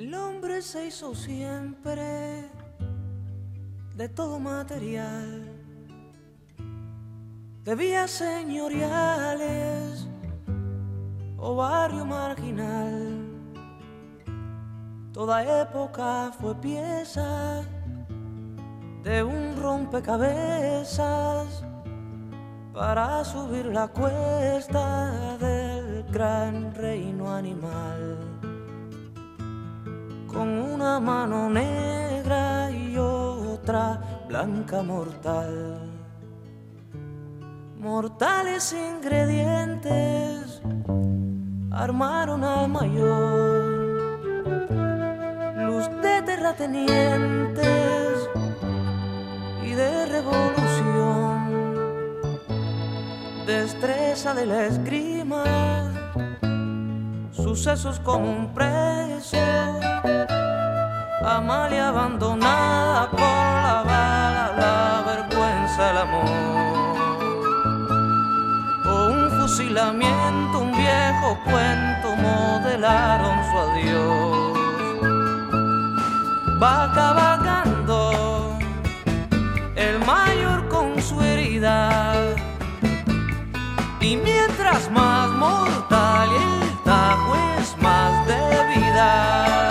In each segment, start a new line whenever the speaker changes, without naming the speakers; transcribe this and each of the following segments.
El hombre se hizo siempre de todo material, de vías señoriales o barrio marginal. Toda época fue pieza de un rompecabezas para subir la cuesta del gran reino animal. Con una mano negra y otra blanca mortal. Mortales ingredientes armaron al mayor. Luz de terratenientes y de revolución. Destreza de la esgrima, sucesos como un preso. Amalia abandonada por la bala, la vergüenza, el amor. O un fusilamiento, un viejo cuento, modelaron su adiós. Va cabalgando el mayor con su herida, y mientras más mortal el tajo es más de vida.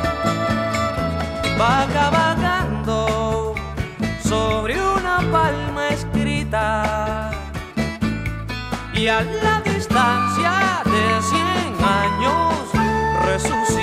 Va cabalgando sobre una palma escrita, y a la distancia de 100 años resucita.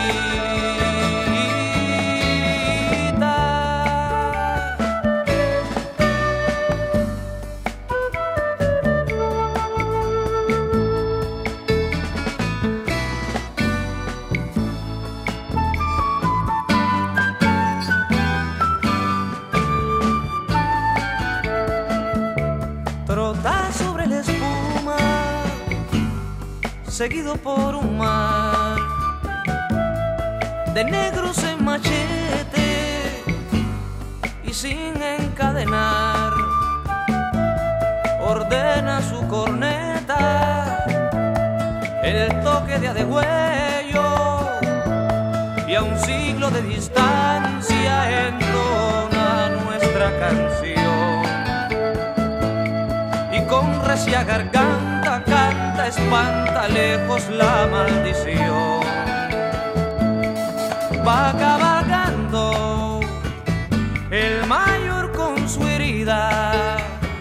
Trota sobre la espuma, seguido por un mar de negros en machete y sin encadenar. Ordena su corneta el toque de adegüello, y a un siglo de distancia entona nuestra canción. Con recia garganta canta, espanta lejos la maldición. Va cabalgando el mayor con su herida,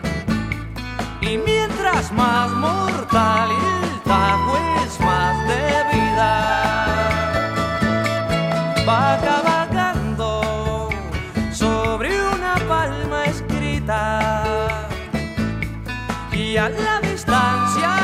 y mientras más mortal el tajo es más de vida. Va cabalgando sobre una palma escrita, y a la distancia